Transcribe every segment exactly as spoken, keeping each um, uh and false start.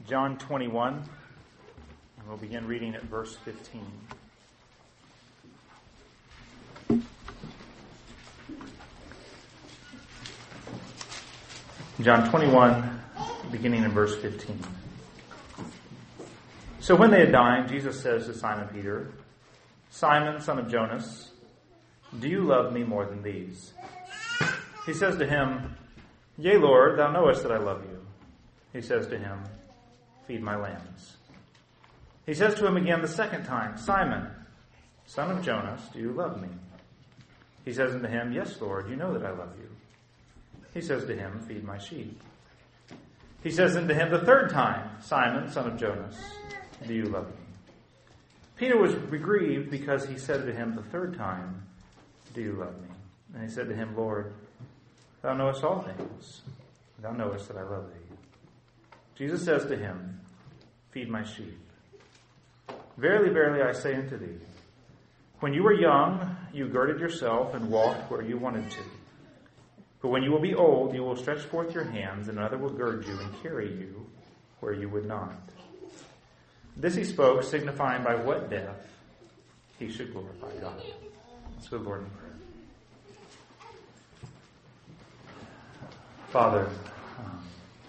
John twenty-one, and we'll begin reading at verse fifteen. John twenty-one, beginning in verse fifteen. So when they had dined, Jesus says to Simon Peter, "Simon, son of Jonas, do you love me more than these?" He says to him, "Yea, Lord, thou knowest that I love you." He says to him, "Feed my lambs." He says to him again the second time, "Simon, son of Jonas, do you love me?" He says unto him, "Yes, Lord, you know that I love you." He says to him, "Feed my sheep." He says unto him the third time, "Simon, son of Jonas, do you love me?" Peter was grieved because he said to him the third time, "Do you love me?" And he said to him, "Lord, thou knowest all things. Thou knowest that I love thee." Jesus says to him, "Feed my sheep. Verily, verily, I say unto thee, when you were young, you girded yourself and walked where you wanted to. But when you will be old, you will stretch forth your hands, and another will gird you and carry you where you would not." This he spoke, signifying by what death he should glorify God. Let's go, Lord, in prayer. Father, um,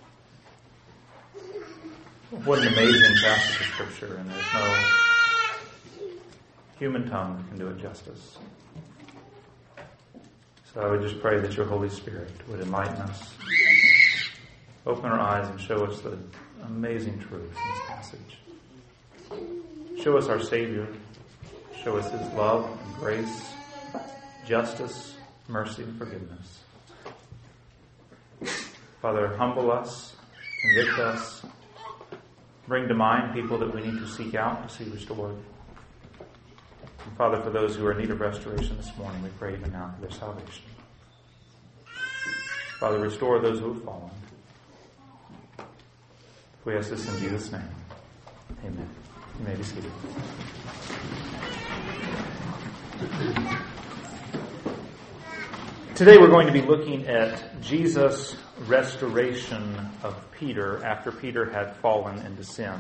what an amazing passage of Scripture, and there's no human tongue that can do it justice. So I would just pray that your Holy Spirit would enlighten us, open our eyes, and show us the amazing truth in this passage. Show us our Savior. Show us His love and grace, justice, mercy, and forgiveness. Father, humble us, convict us, bring to mind people that we need to seek out to see restored. And Father, for those who are in need of restoration this morning, we pray even now for their salvation. Father, restore those who have fallen. We ask this in Jesus' name. Amen. You may be seated. Today we're going to be looking at Jesus' restoration of Peter after Peter had fallen into sin.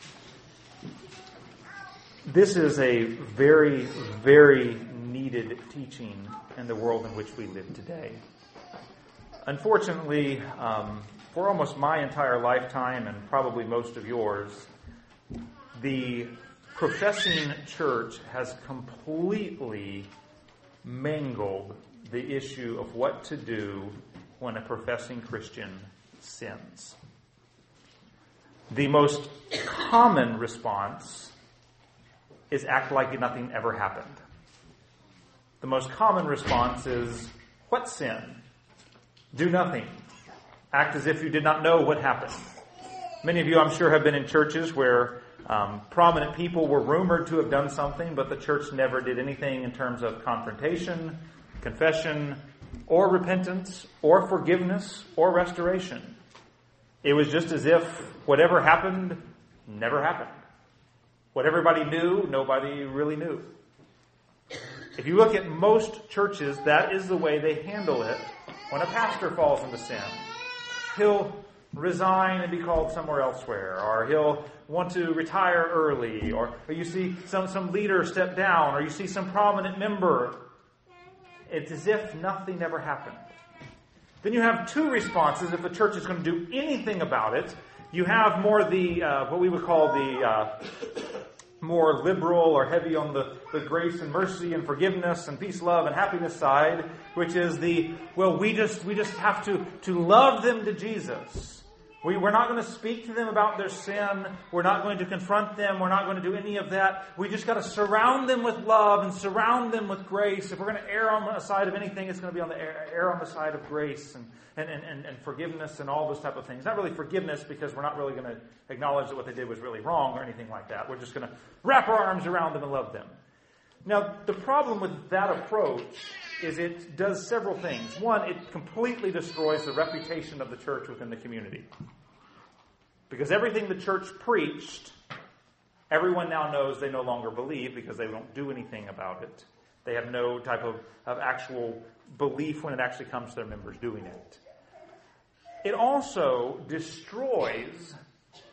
This is a very, very needed teaching in the world in which we live today. Unfortunately, um, for almost my entire lifetime and probably most of yours, the professing church has completely mangled the issue of what to do when a professing Christian sins. The most common response is act like nothing ever happened. The most common response is, what sin? Do nothing. Act as if you did not know what happened. Many of you, I'm sure, have been in churches where um, prominent people were rumored to have done something, but the church never did anything in terms of confrontation, confession, or repentance, or forgiveness, or restoration. It was just as if whatever happened never happened. What everybody knew, nobody really knew. If you look at most churches, that is the way they handle it when a pastor falls into sin. He'll resign and be called somewhere elsewhere, or he'll want to retire early, or, or you see some, some leader step down, or you see some prominent member. It's as if nothing ever happened. Then you have two responses if the church is going to do anything about it. You have more the, uh, what we would call the uh, more liberal or heavy on the, the grace and mercy and forgiveness and peace, love, and happiness side, which is the, well, we just we just have to, to love them to Jesus. We, we're not going to speak to them about their sin. We're not going to confront them. We're not going to do any of that. We just got to surround them with love and surround them with grace. If we're going to err on the side of anything, it's going to be on the err, err on the side of grace and, and, and, and forgiveness and all those type of things. Not really forgiveness, because we're not really going to acknowledge that what they did was really wrong or anything like that. We're just going to wrap our arms around them and love them. Now, the problem with that approach is it does several things. One, it completely destroys the reputation of the church within the community. Because everything the church preached, everyone now knows they no longer believe because they don't do anything about it. They have no type of, of actual belief when it actually comes to their members doing it. It also destroys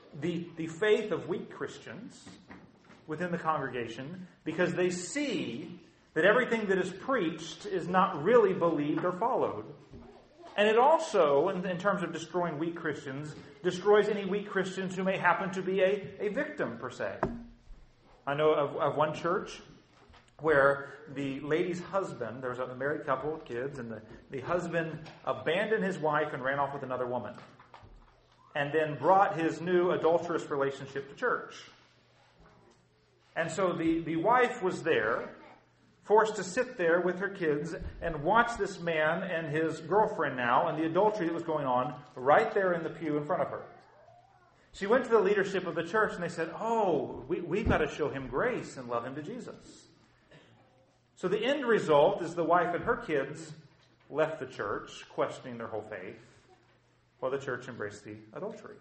the, the faith of weak Christians within the congregation because they see that everything that is preached is not really believed or followed. And it also, in, in terms of destroying weak Christians, destroys any weak Christians who may happen to be a, a victim, per se. I know of, of one church where the lady's husband, there was a married couple with kids, and the, the husband abandoned his wife and ran off with another woman. And then brought his new adulterous relationship to church. And so the, the wife was there, forced to sit there with her kids and watch this man and his girlfriend now and the adultery that was going on right there in the pew in front of her. She went to the leadership of the church and they said, oh, we, we've got to show him grace and love him to Jesus. So the end result is the wife and her kids left the church, questioning their whole faith, while the church embraced the adultery.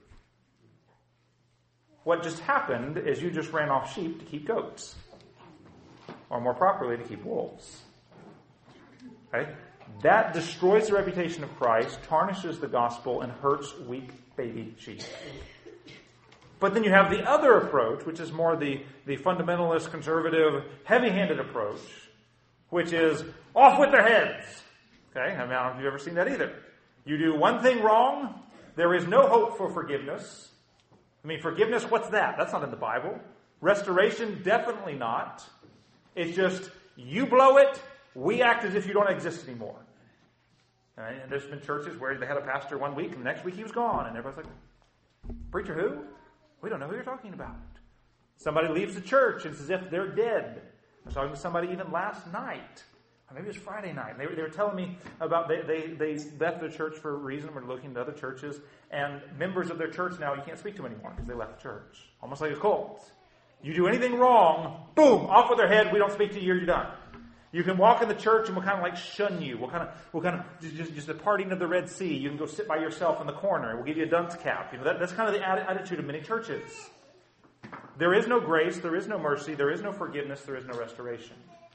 What just happened is you just ran off sheep to keep goats. Or more properly, to keep wolves. Okay? That destroys the reputation of Christ, tarnishes the gospel, and hurts weak baby sheep. But then you have the other approach, which is more the, the fundamentalist, conservative, heavy-handed approach, which is off with their heads. Okay? I mean, I don't know if you've ever seen that either. You do one thing wrong, there is no hope for forgiveness. I mean, forgiveness, what's that? That's not in the Bible. Restoration, definitely not. It's just, you blow it, we act as if you don't exist anymore. Right? And there's been churches where they had a pastor one week, and the next week he was gone. And everybody's like, preacher who? We don't know who you're talking about. Somebody leaves the church, and it's as if they're dead. I was talking to somebody even last night. Or maybe it was Friday night. And they, were, they were telling me about they, they, they left the church for a reason. We're looking at other churches. And members of their church now, you can't speak to them anymore because they left the church. Almost like a cult. You do anything wrong, boom, off with their head, we don't speak to you, you're done. You can walk in the church and we'll kind of like shun you. We'll kind of, we'll kind of, just, just the parting of the Red Sea. You can go sit by yourself in the corner. We'll give you a dunce cap. You know, that, that's kind of the attitude of many churches. There is no grace, there is no mercy, there is no forgiveness, there is no restoration.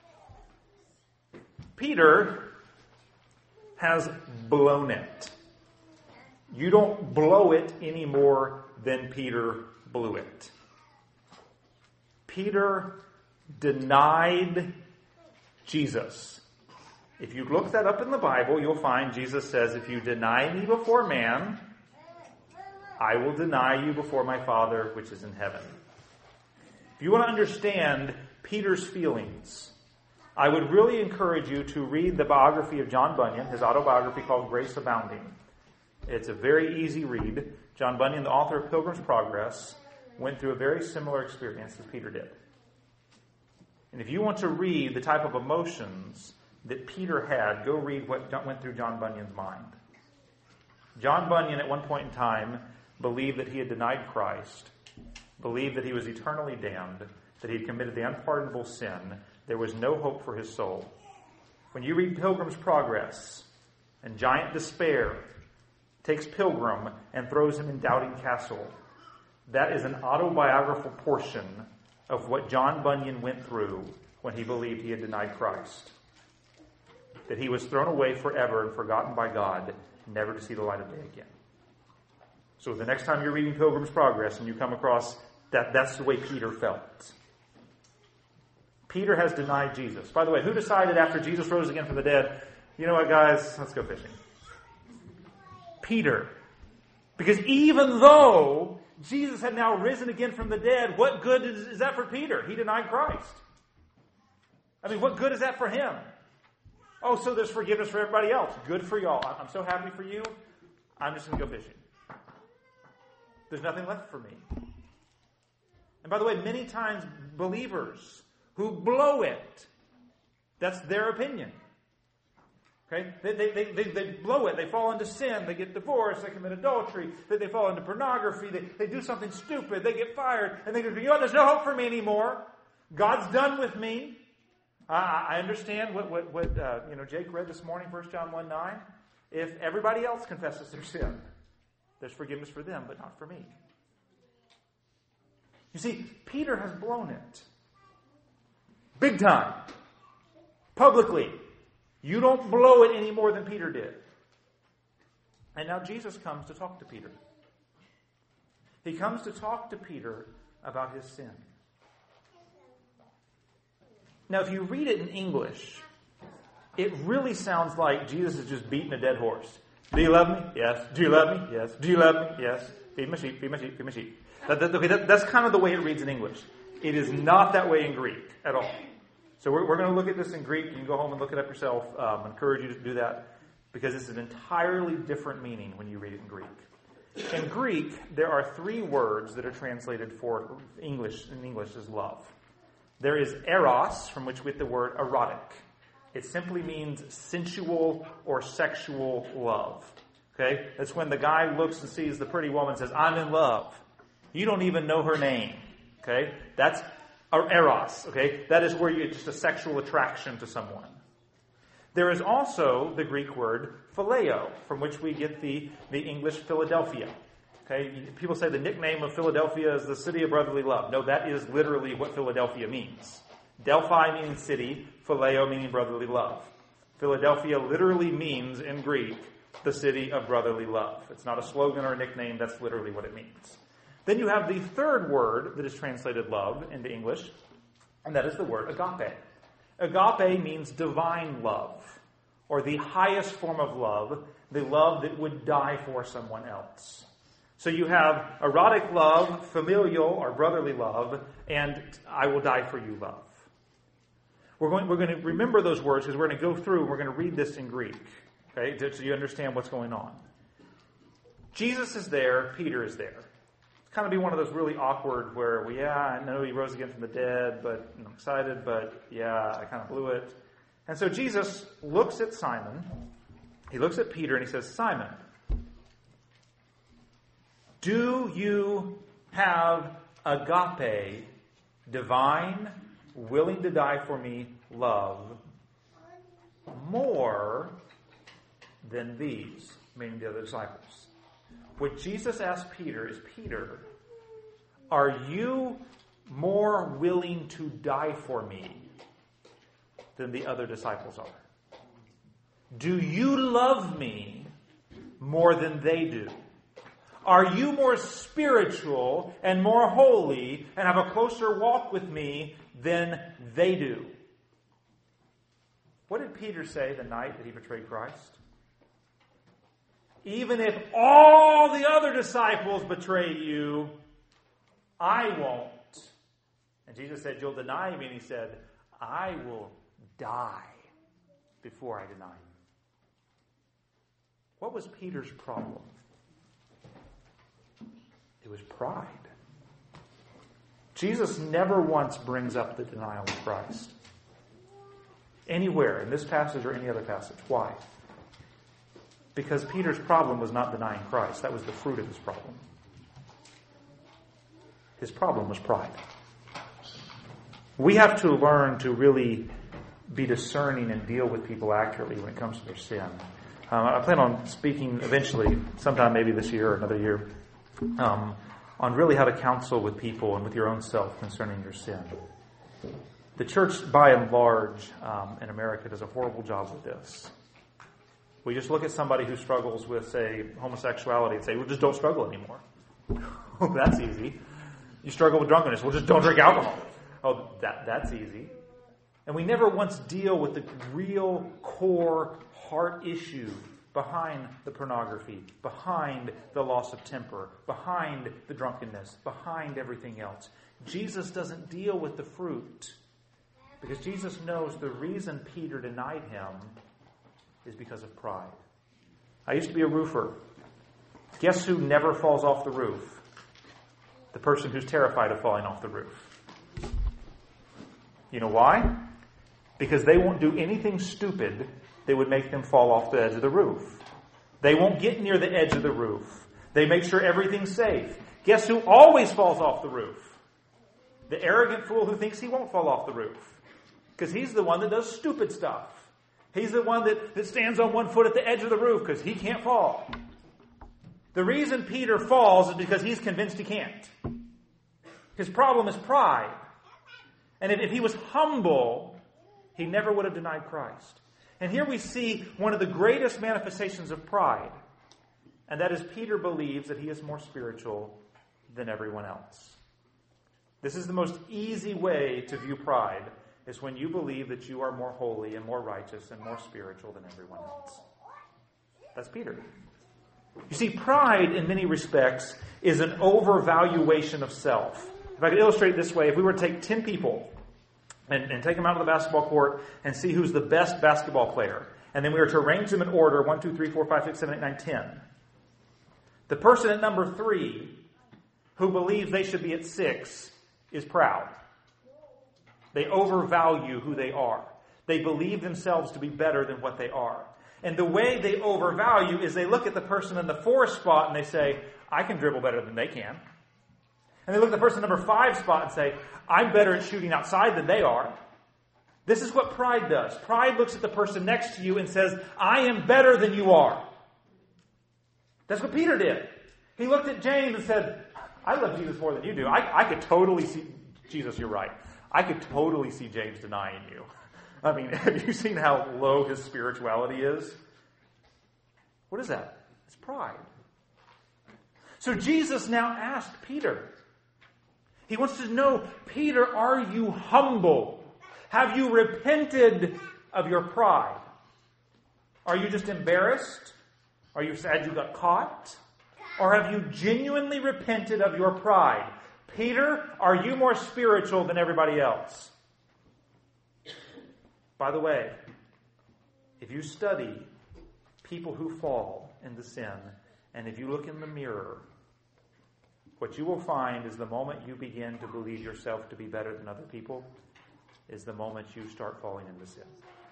Peter has blown it. You don't blow it any more than Peter blew it. Peter denied Jesus. If you look that up in the Bible, you'll find Jesus says, if you deny me before man, I will deny you before my Father which is in heaven. If you want to understand Peter's feelings, I would really encourage you to read the biography of John Bunyan, his autobiography called Grace Abounding. It's a very easy read. John Bunyan, the author of Pilgrim's Progress, went through a very similar experience as Peter did. And if you want to read the type of emotions that Peter had, go read what went through John Bunyan's mind. John Bunyan, at one point in time, believed that he had denied Christ, believed that he was eternally damned, that he had committed the unpardonable sin. There was no hope for his soul. When you read Pilgrim's Progress, and giant despair takes Pilgrim and throws him in Doubting Castle, that is an autobiographical portion of what John Bunyan went through when he believed he had denied Christ. That he was thrown away forever and forgotten by God, never to see the light of day again. So the next time you're reading Pilgrim's Progress and you come across that, that's the way Peter felt. Peter has denied Jesus. By the way, who decided after Jesus rose again from the dead, you know what, guys, let's go fishing? Peter. Because even though Jesus had now risen again from the dead, what good is, is that for Peter? He denied Christ. I mean, what good is that for him? Oh, so there's forgiveness for everybody else. Good for y'all. I'm so happy for you. I'm just going to go fishing. There's nothing left for me. And by the way, many times believers who blow it, that's their opinion. Okay? They, they, they, they, they blow it. They fall into sin. They get divorced. They commit adultery. They, they fall into pornography. They, they do something stupid. They get fired. And they go, you know what? There's no hope for me anymore. God's done with me. I, I understand what, what, what uh, you know, Jake read this morning, First John one nine. If everybody else confesses their sin, there's forgiveness for them, but not for me. You see, Peter has blown it. Big time. Publicly. You don't blow it any more than Peter did. And now Jesus comes to talk to Peter. He comes to talk to Peter about his sin. Now, if you read it in English, it really sounds like Jesus is just beating a dead horse. Do you love me? Yes. Do you love me? Yes. Do you love me? Yes. Feed my sheep, feed my sheep, feed my sheep. That, that, okay, that, that's kind of the way it reads in English. It is not that way in Greek at all. So we're, we're going to look at this in Greek. You can go home and look it up yourself. Um, I encourage you to do that because it's an entirely different meaning when you read it in Greek. In Greek, there are three words that are translated for English in English as love. There is eros, from which we get the word erotic. It simply means sensual or sexual love. Okay? That's when the guy looks and sees the pretty woman and says, I'm in love. You don't even know her name. Okay? That's eros. Okay? That is where you get just a sexual attraction to someone. There is also the Greek word phileo, from which we get the, the English Philadelphia. Okay? People say the nickname of Philadelphia is the city of brotherly love. No, that is literally what Philadelphia means. Delphi meaning city, phileo meaning brotherly love. Philadelphia literally means, in Greek, the city of brotherly love. It's not a slogan or a nickname, that's literally what it means. Then you have the third word that is translated love into English, and that is the word agape. Agape means divine love, or the highest form of love, the love that would die for someone else. So you have erotic love, familial or brotherly love, and I will die for you love. We're going, we're going to remember those words because we're going to go through and we're going to read this in Greek, okay, so you understand what's going on. Jesus is there, Peter is there. It's kind of be one of those really awkward where, well, yeah, I know he rose again from the dead, but I'm excited, but yeah, I kind of blew it. And so Jesus looks at Simon, he looks at Peter, and he says, Simon, do you have agape, divine, willing to die for me, love, more than these, meaning the other disciples? What Jesus asked Peter is, Peter, are you more willing to die for me than the other disciples are? Do you love me more than they do? Are you more spiritual and more holy and have a closer walk with me than they do? What did Peter say the night that he betrayed Christ? Even if all the other disciples betray you, I won't. And Jesus said, you'll deny me. And he said, I will die before I deny you. What was Peter's problem? It was pride. Jesus never once brings up the denial of Christ. Anywhere in this passage or any other passage. Why? Because Peter's problem was not denying Christ. That was the fruit of his problem. His problem was pride. We have to learn to really be discerning and deal with people accurately when it comes to their sin. Um, I plan on speaking eventually, sometime maybe this year or another year, um, on really how to counsel with people and with your own self concerning your sin. The church, by and large, um, in America, does a horrible job with this. We just look at somebody who struggles with, say, homosexuality and say, well, just don't struggle anymore. Oh, that's easy. You struggle with drunkenness. Well, just don't drink alcohol. Oh, that that's easy. And we never once deal with the real core heart issue behind the pornography, behind the loss of temper, behind the drunkenness, behind everything else. Jesus doesn't deal with the fruit because Jesus knows the reason Peter denied him is because of pride. I used to be a roofer. Guess who never falls off the roof? The person who's terrified of falling off the roof. You know why? Because they won't do anything stupid that would make them fall off the edge of the roof. They won't get near the edge of the roof. They make sure everything's safe. Guess who always falls off the roof? The arrogant fool who thinks he won't fall off the roof. Because he's the one that does stupid stuff. He's the one that, that stands on one foot at the edge of the roof because he can't fall. The reason Peter falls is because he's convinced he can't. His problem is pride. And if, if he was humble, he never would have denied Christ. And here we see one of the greatest manifestations of pride. And that is Peter believes that he is more spiritual than everyone else. This is the most easy way to view pride, is when you believe that you are more holy and more righteous and more spiritual than everyone else. That's Peter. You see, pride in many respects is an overvaluation of self. If I could illustrate it this way, if we were to take ten people and, and take them out of the basketball court and see who's the best basketball player, and then we were to arrange them in order, one, two, three, four, five, six, seven, eight, nine, ten. The person at number three, who believes they should be at six, is proud. They overvalue who they are. They believe themselves to be better than what they are. And the way they overvalue is they look at the person in the fourth spot and they say, I can dribble better than they can. And they look at the person in number five spot and say, I'm better at shooting outside than they are. This is what pride does. Pride looks at the person next to you and says, I am better than you are. That's what Peter did. He looked at James and said, I love Jesus more than you do. I, I could totally see, Jesus, you're right. I could totally see James denying you. I mean, have you seen how low his spirituality is? What is that? It's pride. So Jesus now asked Peter. He wants to know, Peter, are you humble? Have you repented of your pride? Are you just embarrassed? Are you sad you got caught? Or have you genuinely repented of your pride? Peter, are you more spiritual than everybody else? By the way, if you study people who fall into sin, and if you look in the mirror, what you will find is the moment you begin to believe yourself to be better than other people is the moment you start falling into sin.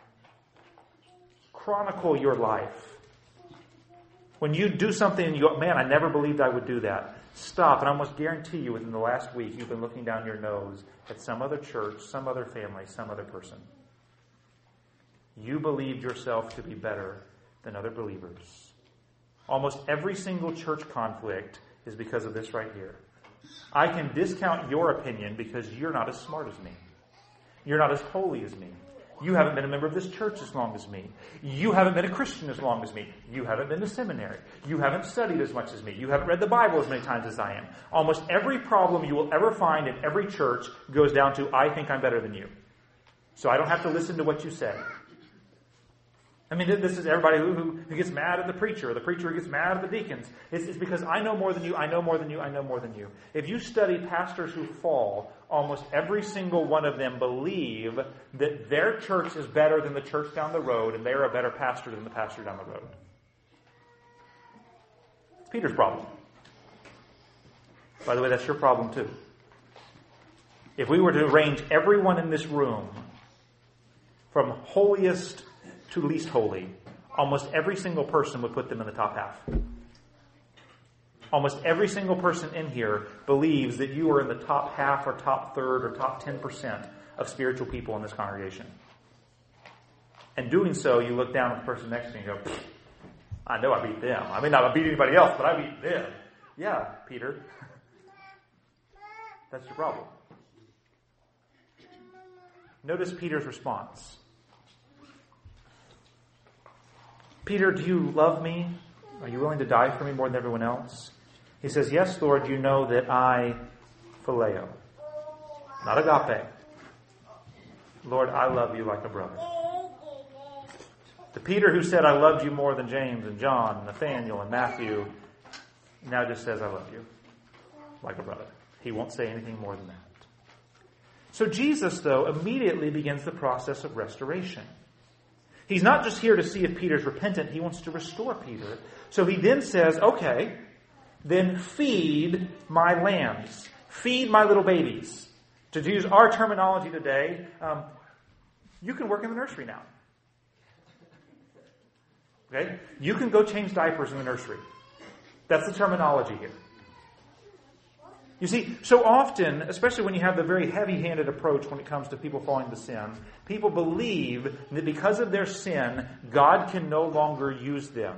Chronicle your life. When you do something and you go, man, I never believed I would do that. Stop, and I almost guarantee you within the last week you've been looking down your nose at some other church, some other family, some other person. You believed yourself to be better than other believers. Almost every single church conflict is because of this right here. I can discount your opinion because you're not as smart as me. You're not as holy as me. You haven't been a member of this church as long as me. You haven't been a Christian as long as me. You haven't been to seminary. You haven't studied as much as me. You haven't read the Bible as many times as I am. Almost every problem you will ever find in every church goes down to, I think I'm better than you. So I don't have to listen to what you say. I mean, this is everybody who, who, who gets mad at the preacher, or the preacher who gets mad at the deacons. It's, it's because I know more than you, I know more than you, I know more than you. If you study pastors who fall, almost every single one of them believe that their church is better than the church down the road, and they're a better pastor than the pastor down the road. It's Peter's problem. By the way, that's your problem too. If we were to arrange everyone in this room from holiest to least holy, almost every single person would put them in the top half. Almost every single person in here believes that you are in the top half or top third or top ten percent of spiritual people in this congregation. And doing so, you look down at the person next to you and go, I know I beat them. I may not beat anybody else, but I beat them. Yeah, Peter. That's your problem. Notice Peter's response. Peter, do you love me? Are you willing to die for me more than everyone else? He says, yes, Lord, you know that I phileo, not agape. Lord, I love you like a brother. The Peter who said, I loved you more than James and John and Nathaniel and Matthew, now just says, I love you like a brother. He won't say anything more than that. So Jesus, though, immediately begins the process of restoration. He's not just here to see if Peter's repentant. He wants to restore Peter. So he then says, okay, then feed my lambs. Feed my little babies. To use our terminology today, um, you can work in the nursery now. Okay? You can go change diapers in the nursery. That's the terminology here. You see, so often, especially when you have the very heavy-handed approach when it comes to people falling into sin, people believe that because of their sin, God can no longer use them.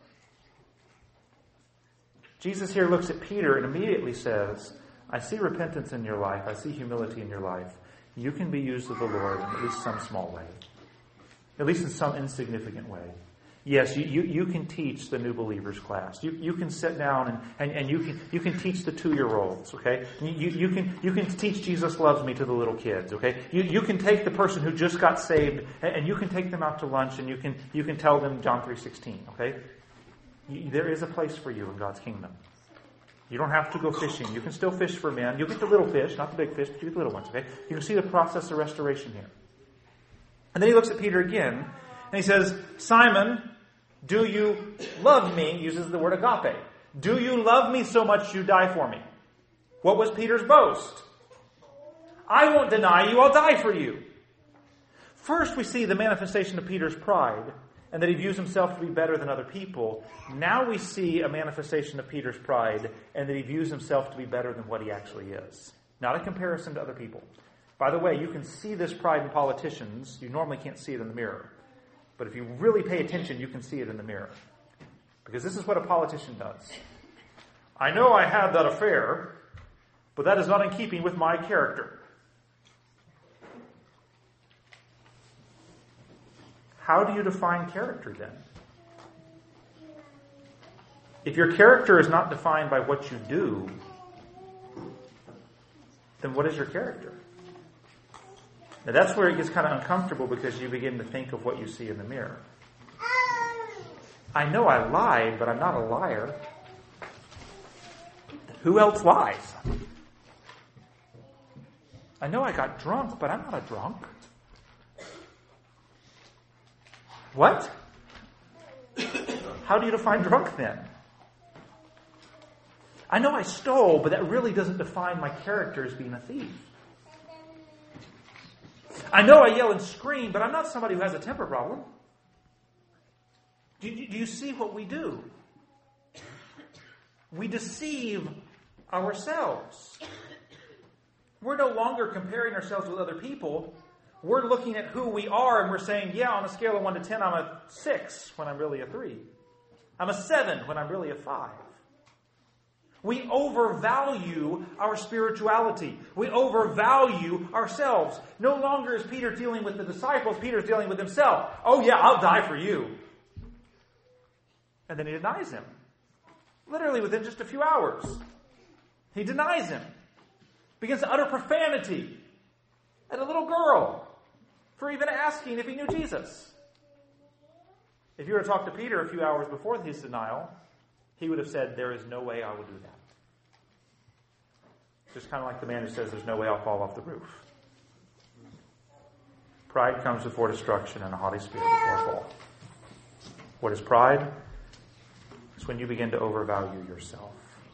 Jesus here looks at Peter and immediately says, I see repentance in your life. I see humility in your life. You can be used of the Lord in at least some small way. At least in some insignificant way. Yes, you, you, you can teach the new believers class. You you can sit down and, and, and you can you can teach the two-year-olds, okay? You, you can you can teach Jesus loves me to the little kids, okay? You you can take the person who just got saved and, and you can take them out to lunch and you can you can tell them John three sixteen, okay? You, there is a place for you in God's kingdom. You don't have to go fishing. You can still fish for men. You'll get the little fish, not the big fish, but you get the little ones, okay? You can see the process of restoration here. And then he looks at Peter again and he says, Simon, do you love me? Uses the word agape. Do you love me so much you die for me? What was Peter's boast? I won't deny you, I'll die for you. First we see the manifestation of Peter's pride and that he views himself to be better than other people. Now we see a manifestation of Peter's pride and that he views himself to be better than what he actually is. Not a comparison to other people. By the way, you can see this pride in politicians. You normally can't see it in the mirror. But if you really pay attention, you can see it in the mirror. Because this is what a politician does. I know I had that affair, but that is not in keeping with my character. How do you define character then? If your character is not defined by what you do, then what is your character? Now that's where it gets kind of uncomfortable because you begin to think of what you see in the mirror. I know I lied, but I'm not a liar. Who else lies? I know I got drunk, but I'm not a drunk. What? How do you define drunk then? I know I stole, but that really doesn't define my character as being a thief. I know I yell and scream, but I'm not somebody who has a temper problem. Do you, do you see what we do? We deceive ourselves. We're no longer comparing ourselves with other people. We're looking at who we are and we're saying, yeah, on a scale of one to ten, I'm a six when I'm really a three. I'm a seven when I'm really a five. We overvalue our spirituality. We overvalue ourselves. No longer is Peter dealing with the disciples. Peter's dealing with himself. Oh yeah, I'll die for you. And then he denies him. Literally within just a few hours. He denies him. Begins to utter profanity at a little girl for even asking if he knew Jesus. If you were to talk to Peter a few hours before his denial, he would have said, there is no way I will do that. Just kind of like the man who says, there's no way I'll fall off the roof. Pride comes before destruction and a haughty spirit before a fall. What is pride? It's when you begin to overvalue yourself.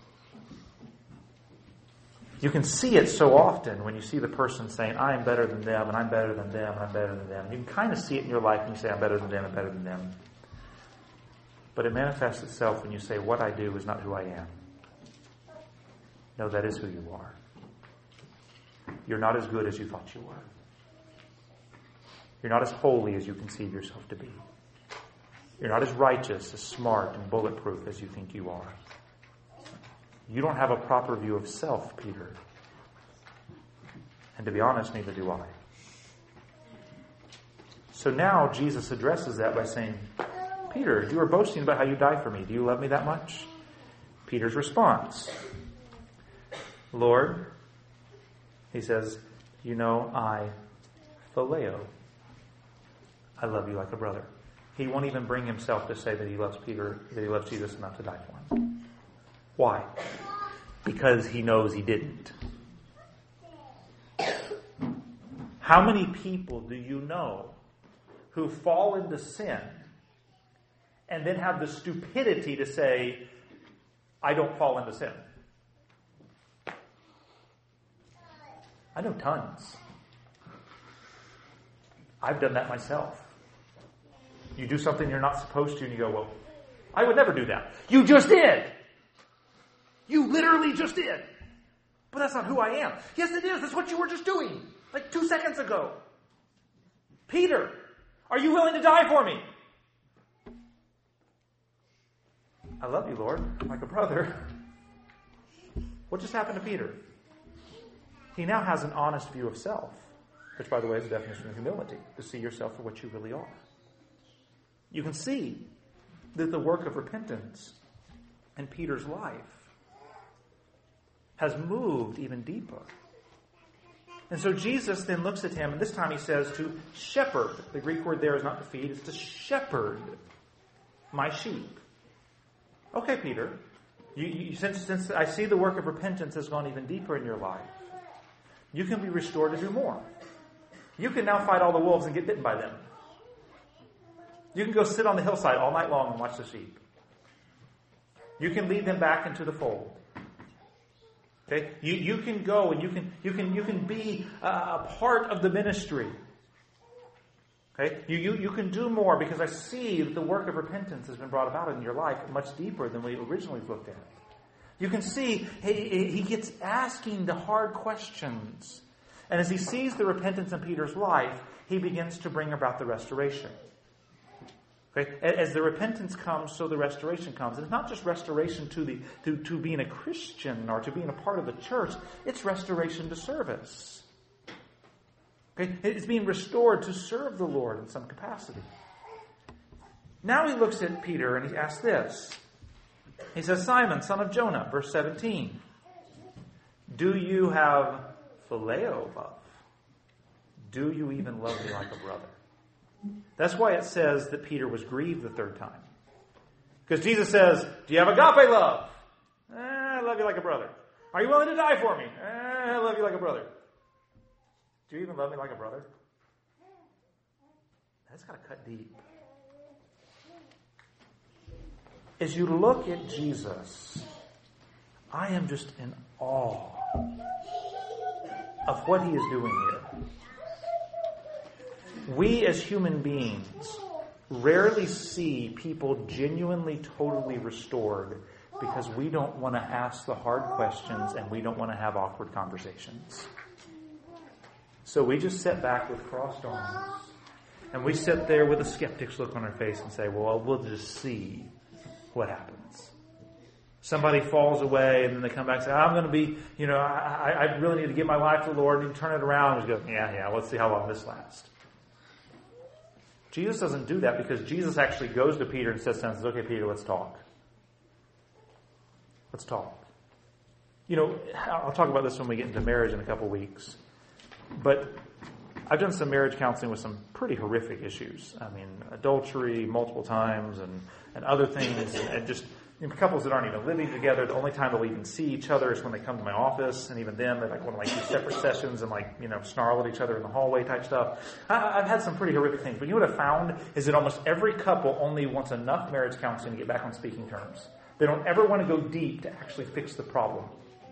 You can see it so often when you see the person saying, I am better than them, and I'm better than them, and I'm better than them. You can kind of see it in your life when you say, I'm better than them, I'm better than them. But it manifests itself when you say, what I do is not who I am. No, that is who you are. You're not as good as you thought you were. You're not as holy as you conceive yourself to be. You're not as righteous, as smart, and bulletproof as you think you are. You don't have a proper view of self, Peter. And to be honest, neither do I. So now Jesus addresses that by saying, Peter, you are boasting about how you died for me. Do you love me that much? Peter's response, Lord, he says, you know, I, phileo, I love you like a brother. He won't even bring himself to say that he loves Peter, that he loves Jesus enough to die for him. Why? Because he knows he didn't. How many people do you know who fall into sin and then have the stupidity to say, I don't fall into sin? I know tons. I've done that myself. You do something you're not supposed to and you go, well, I would never do that. You just did. You literally just did. But that's not who I am. Yes, it is. That's what you were just doing. Like two seconds ago. Peter, are you willing to die for me? I love you, Lord, like a brother. What just happened to Peter? He now has an honest view of self, which, by the way, is the definition of humility, to see yourself for what you really are. You can see that the work of repentance in Peter's life has moved even deeper. And so Jesus then looks at him, and this time he says to shepherd. The Greek word there is not to feed, it's to shepherd my sheep. Okay, Peter, you, you, since, since I see the work of repentance has gone even deeper in your life, you can be restored to do more. You can now fight all the wolves and get bitten by them. You can go sit on the hillside all night long and watch the sheep. You can lead them back into the fold. Okay? You, you can go and you can you can you can be a part of the ministry. Okay? You, you you can do more because I see that the work of repentance has been brought about in your life much deeper than we originally looked at. You can see he, he gets asking the hard questions. And as he sees the repentance in Peter's life, he begins to bring about the restoration. Okay? As the repentance comes, so the restoration comes. And it's not just restoration to the to, to being a Christian or to being a part of the church. It's restoration to service. Okay? It's being restored to serve the Lord in some capacity. Now he looks at Peter and he asks this. He says, Simon, son of Jonah, verse seventeen, do you have phileo love? Do you even love me like a brother? That's why it says that Peter was grieved the third time. Because Jesus says, do you have agape love? Eh, I love you like a brother. Are you willing to die for me? Eh, I love you like a brother. Do you even love me like a brother? That's got to cut deep. As you look at Jesus, I am just in awe of what he is doing here. We as human beings rarely see people genuinely, totally restored because we don't want to ask the hard questions and we don't want to have awkward conversations. So we just sit back with crossed arms and we sit there with a skeptic's look on our face and say, well, we'll just see what happens. Somebody falls away and then they come back and say, I'm going to be, you know, I, I really need to give my life to the Lord, and turn it around and just go, yeah, yeah, let's see how long this lasts. Jesus doesn't do that because Jesus actually goes to Peter and says, okay, Peter, let's talk. Let's talk. You know, I'll talk about this when we get into marriage in a couple weeks. But I've done some marriage counseling with some pretty horrific issues. I mean, adultery multiple times and, and other things. And, and just you know, couples that aren't even living together. The only time they'll even see each other is when they come to my office. And even then, they like want to like do separate sessions and like, you know, snarl at each other in the hallway type stuff. I, I've had some pretty horrific things. But you know what I found is that almost every couple only wants enough marriage counseling to get back on speaking terms. They don't ever want to go deep to actually fix the problem.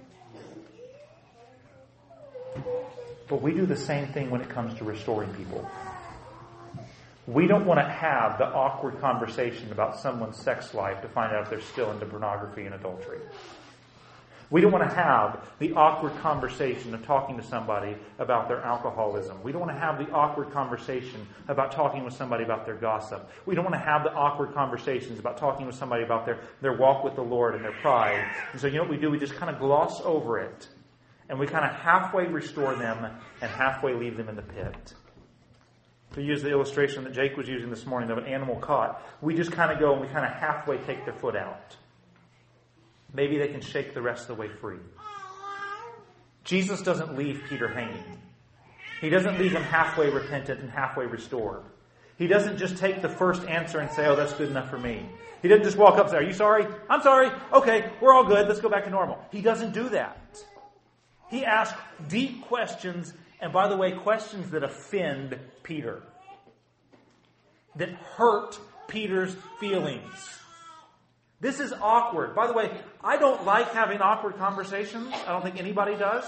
But we do the same thing when it comes to restoring people. We don't want to have the awkward conversation about someone's sex life to find out if they're still into pornography and adultery. We don't want to have the awkward conversation of talking to somebody about their alcoholism. We don't want to have the awkward conversation about talking with somebody about their gossip. We don't want to have the awkward conversations about talking with somebody about their, their walk with the Lord and their pride. And so you know what we do? We just kind of gloss over it. And we kind of halfway restore them and halfway leave them in the pit. To use the illustration that Jake was using this morning of an animal caught, we just kind of go and we kind of halfway take their foot out. Maybe they can shake the rest of the way free. Jesus doesn't leave Peter hanging. He doesn't leave him halfway repentant and halfway restored. He doesn't just take the first answer and say, oh, that's good enough for me. He doesn't just walk up and say, are you sorry? I'm sorry. Okay, we're all good. Let's go back to normal. He doesn't do that. He asks deep questions, and by the way, questions that offend Peter. That hurt Peter's feelings. This is awkward. By the way, I don't like having awkward conversations. I don't think anybody does.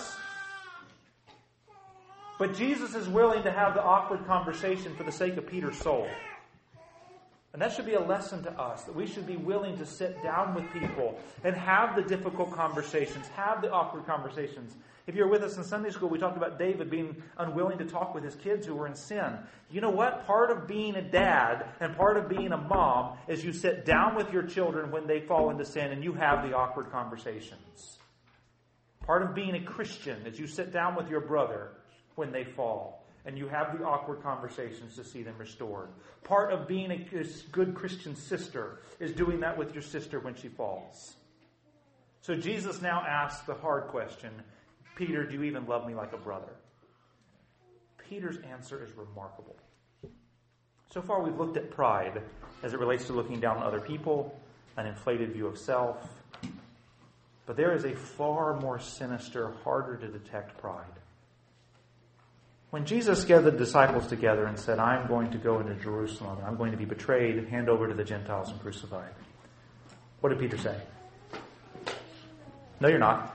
But Jesus is willing to have the awkward conversation for the sake of Peter's soul. And that should be a lesson to us, that we should be willing to sit down with people and have the difficult conversations, have the awkward conversations. If you're with us in Sunday school, we talked about David being unwilling to talk with his kids who were in sin. You know what? Part of being a dad and part of being a mom is you sit down with your children when they fall into sin and you have the awkward conversations. Part of being a Christian is you sit down with your brother when they fall and you have the awkward conversations to see them restored. Part of being a good Christian sister is doing that with your sister when she falls. So Jesus now asks the hard question, Peter, do you even love me like a brother? Peter's answer is remarkable. So far we've looked at pride as it relates to looking down on other people, an inflated view of self. But there is a far more sinister, harder to detect pride. When Jesus gathered the disciples together and said, I'm going to go into Jerusalem, I'm going to be betrayed, hand over to the Gentiles and crucified. What did Peter say? No, you're not.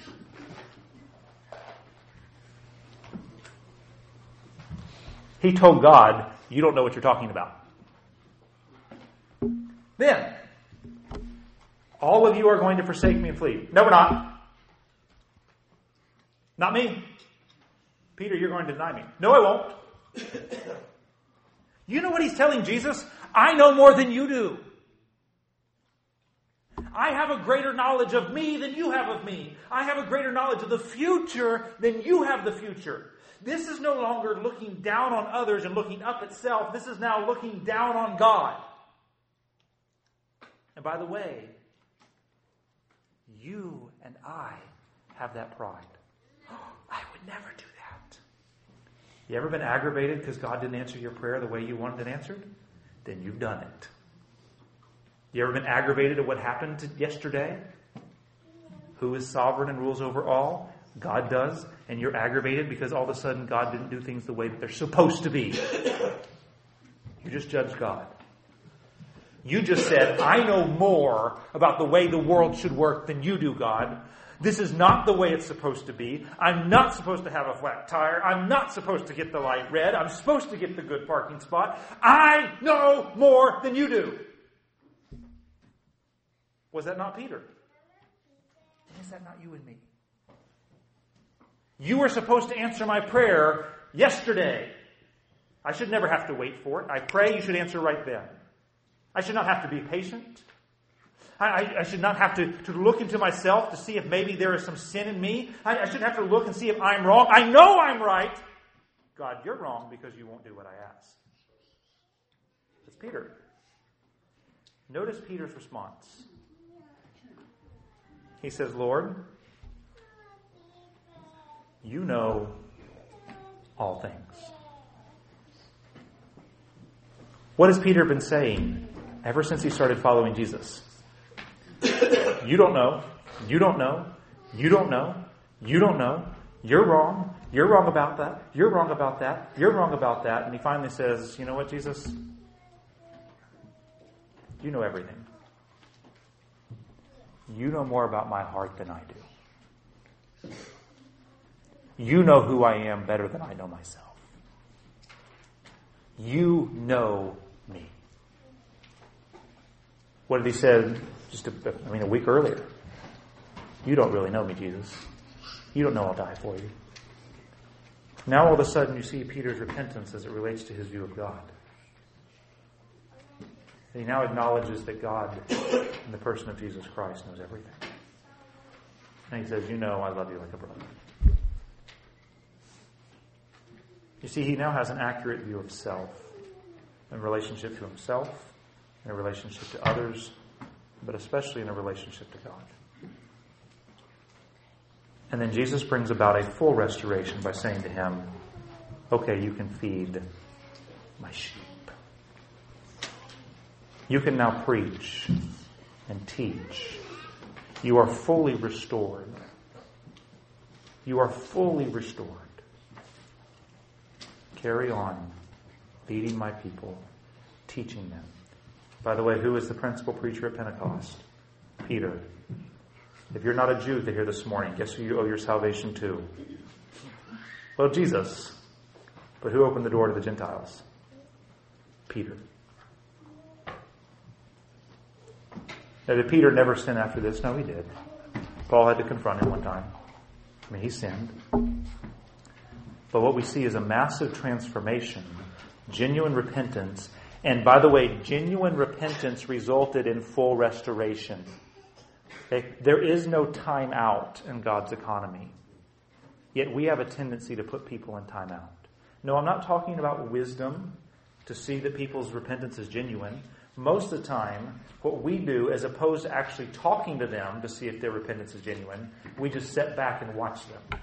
He told God, you don't know what you're talking about. Then, all of you are going to forsake me and flee. No, we're not. Not me. Peter, you're going to deny me. No, I won't. You know what he's telling Jesus? I know more than you do. I have a greater knowledge of me than you have of me. I have a greater knowledge of the future than you have the future. This is no longer looking down on others and looking up at self. This is now looking down on God. And by the way, you and I have that pride. I would never do that. You ever been aggravated because God didn't answer your prayer the way you wanted it answered? Then you've done it. You ever been aggravated at what happened yesterday? Who is sovereign and rules over all? God does. And you're aggravated because all of a sudden God didn't do things the way that they're supposed to be. You just judged God. You just said, I know more about the way the world should work than you do, God. This is not the way it's supposed to be. I'm not supposed to have a flat tire. I'm not supposed to get the light red. I'm supposed to get the good parking spot. I know more than you do. Was that not Peter? Is that not you and me? You were supposed to answer my prayer yesterday. I should never have to wait for it. I pray you should answer right then. I should not have to be patient. I, I, I should not have to, to look into myself to see if maybe there is some sin in me. I, I shouldn't have to look and see if I'm wrong. I know I'm right. God, you're wrong because you won't do what I ask. It's Peter. Notice Peter's response. He says, Lord, you know all things. What has Peter been saying ever since he started following Jesus? You don't know. You don't know. You don't know. You don't know. You're wrong. You're wrong about that. You're wrong about that. You're wrong about that. And he finally says, you know what, Jesus? You know everything. You know more about my heart than I do. You know who I am better than I know myself. You know me. What did he say just a, I mean, a week earlier? You don't really know me, Jesus. You don't know I'll die for you. Now all of a sudden you see Peter's repentance as it relates to his view of God. He now acknowledges that God, in the person of Jesus Christ, knows everything. And he says, you know I love you like a brother. You see, he now has an accurate view of self in relationship to himself, in a relationship to others, but especially in a relationship to God. And then Jesus brings about a full restoration by saying to him, okay, you can feed my sheep. You can now preach and teach. You are fully restored. You are fully restored. Carry on feeding my people, teaching them. By the way, who is the principal preacher at Pentecost? Peter. If you're not a Jew to hear this morning, guess who you owe your salvation to? Well, Jesus. But who opened the door to the Gentiles? Peter. Now, did Peter never sin after this? No, he did. Paul had to confront him one time. I mean, he sinned. But what we see is a massive transformation, genuine repentance. And by the way, genuine repentance resulted in full restoration. Okay? There is no time out in God's economy. Yet we have a tendency to put people in time out. No, I'm not talking about wisdom to see that people's repentance is genuine. Most of the time, what we do, as opposed to actually talking to them to see if their repentance is genuine, we just sit back and watch them.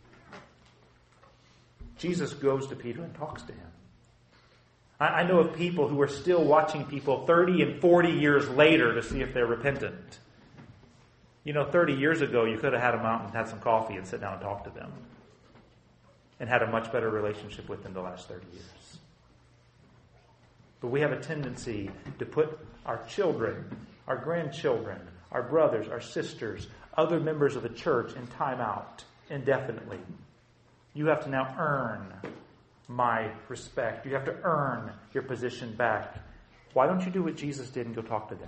Jesus goes to Peter and talks to him. I, I know of people who are still watching people thirty and forty years later to see if they're repentant. You know, thirty years ago, you could have had them out and had some coffee and sit down and talk to them. And had a much better relationship with them the last thirty years. But we have a tendency to put our children, our grandchildren, our brothers, our sisters, other members of the church in time out indefinitely. You have to now earn my respect. You have to earn your position back. Why don't you do what Jesus did and go talk to them?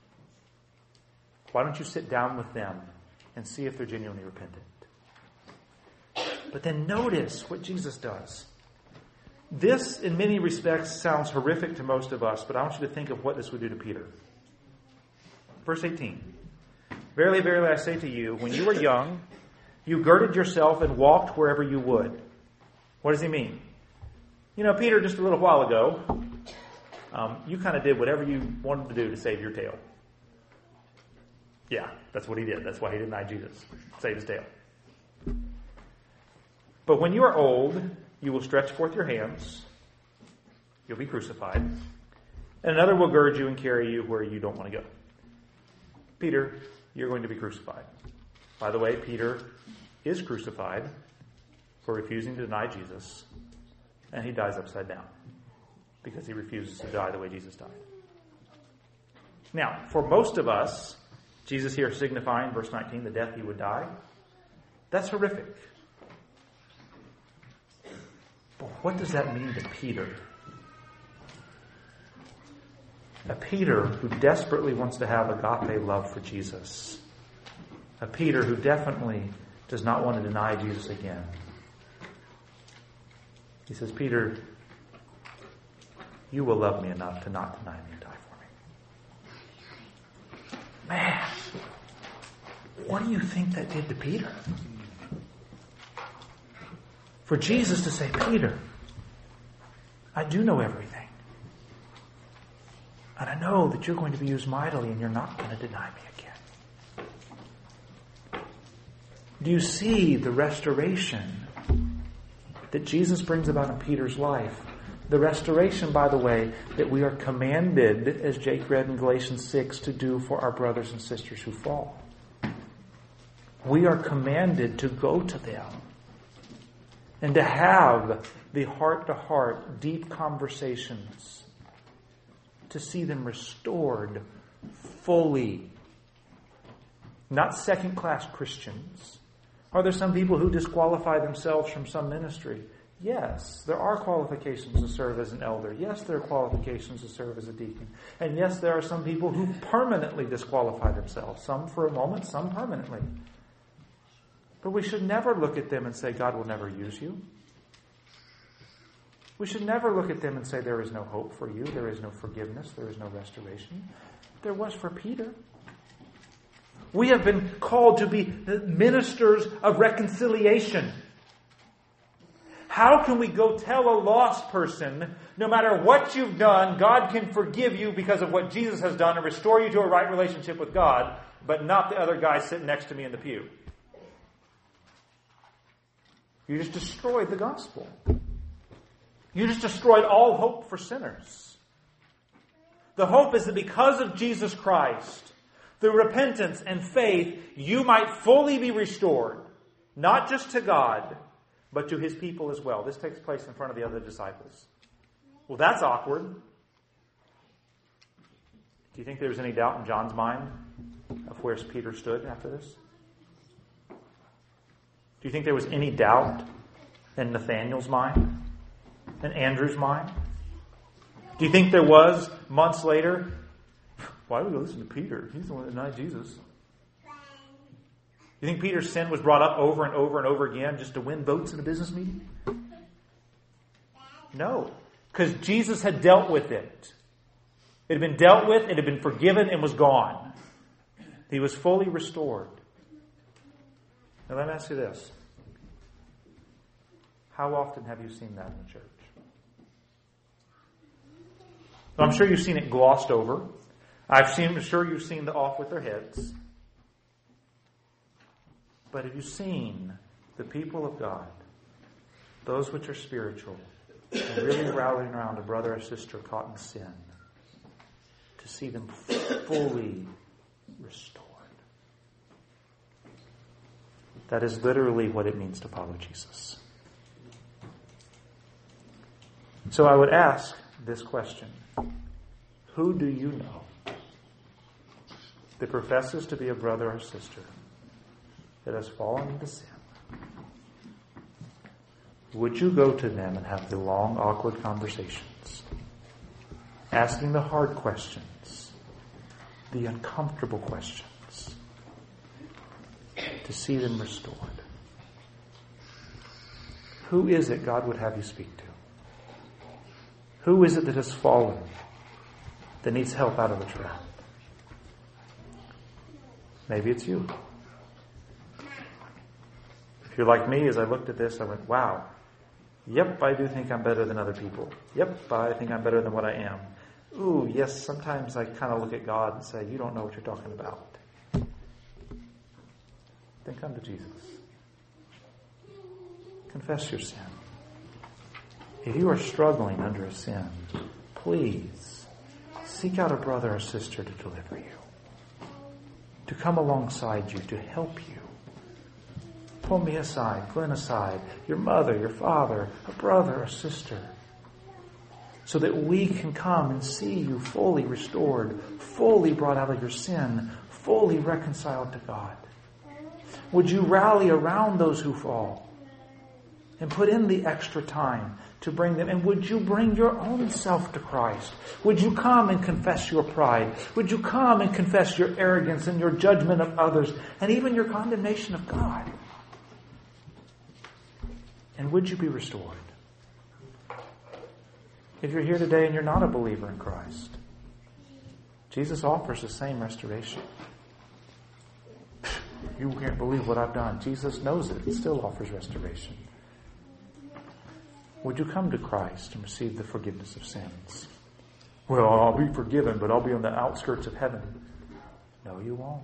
Why don't you sit down with them and see if they're genuinely repentant? But then notice what Jesus does. This, in many respects, sounds horrific to most of us, but I want you to think of what this would do to Peter. Verse eighteen. Verily, verily, I say to you, when you were young, you girded yourself and walked wherever you would. What does he mean? You know, Peter, just a little while ago, um, you kind of did whatever you wanted to do to save your tail. Yeah, that's what he did. That's why he denied Jesus. Save his tail. But when you are old, you will stretch forth your hands. You'll be crucified. And another will gird you and carry you where you don't want to go. Peter, you're going to be crucified. By the way, Peter is crucified for refusing to deny Jesus. And he dies upside down because he refuses to die the way Jesus died. Now, for most of us, Jesus here signifying, verse nineteen, the death he would die. That's horrific. But what does that mean to Peter? A Peter who desperately wants to have agape love for Jesus. A Peter who definitely does not want to deny Jesus again. He says, Peter, you will love me enough to not deny me and die for me. Man, what do you think that did to Peter? For Jesus to say, Peter, I do know everything. And I know that you're going to be used mightily and you're not going to deny me again. Do you see the restoration that Jesus brings about in Peter's life? The restoration, by the way, that we are commanded, as Jake read in Galatians six, to do for our brothers and sisters who fall. We are commanded to go to them and to have the heart-to-heart, deep conversations, to see them restored fully. Not second-class Christians. Are there some people who disqualify themselves from some ministry? Yes, there are qualifications to serve as an elder. Yes, there are qualifications to serve as a deacon. And yes, there are some people who permanently disqualify themselves. Some for a moment, some permanently. But we should never look at them and say, God will never use you. We should never look at them and say, there is no hope for you, there is no forgiveness, there is no restoration. There was for Peter. We have been called to be ministers of reconciliation. How can we go tell a lost person, no matter what you've done, God can forgive you because of what Jesus has done and restore you to a right relationship with God, but not the other guy sitting next to me in the pew? You just destroyed the gospel. You just destroyed all hope for sinners. The hope is that because of Jesus Christ, through repentance and faith, you might fully be restored, not just to God, but to His people as well. This takes place in front of the other disciples. Well, that's awkward. Do you think there was any doubt in John's mind of where Peter stood after this? Do you think there was any doubt in Nathanael's mind? In Andrew's mind? Do you think there was, months later, why do we listen to Peter? He's the one that denied Jesus. You think Peter's sin was brought up over and over and over again just to win votes in a business meeting? No. Because Jesus had dealt with it. It had been dealt with, it had been forgiven, and was gone. He was fully restored. Now let me ask you this. How often have you seen that in the church? I'm sure you've seen it glossed over. I've seen, I'm sure you've seen the off with their heads. But have you seen the people of God, those which are spiritual, and really rallying around a brother or sister caught in sin, to see them fully restored? That is literally what it means to follow Jesus. So I would ask this question. Who do you know that professes to be a brother or sister that has fallen into sin? Would you go to them and have the long, awkward conversations, asking the hard questions, the uncomfortable questions, to see them restored? Who is it God would have you speak to? Who is it that has fallen, that needs help out of the trap? Maybe it's you. If you're like me, as I looked at this, I went, wow, yep, I do think I'm better than other people. Yep, I think I'm better than what I am. Ooh, yes, sometimes I kind of look at God and say, you don't know what you're talking about. Then come to Jesus. Confess your sin. If you are struggling under a sin, please seek out a brother or sister to deliver you, to come alongside you, to help you. Pull me aside, Glenn aside, your mother, your father, a brother or sister, so that we can come and see you fully restored, fully brought out of your sin, fully reconciled to God. Would you rally around those who fall and put in the extra time to bring them? And would you bring your own self to Christ? Would you come and confess your pride? Would you come and confess your arrogance and your judgment of others and even your condemnation of God? And would you be restored? If you're here today and you're not a believer in Christ, Jesus offers the same restoration. You can't believe what I've done. Jesus knows it. He still offers restoration. Would you come to Christ and receive the forgiveness of sins? Well, I'll be forgiven, but I'll be on the outskirts of heaven. No, you won't.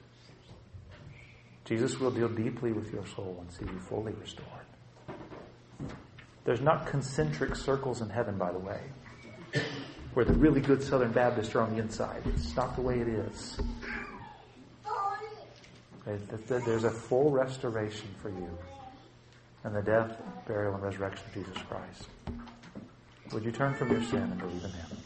Jesus will deal deeply with your soul and see you fully restored. There's not concentric circles in heaven, by the way, where the really good Southern Baptists are on the inside. It's not the way it is. There's a full restoration for you in the death, burial, and resurrection of Jesus Christ. Would you turn from your sin and believe in Him?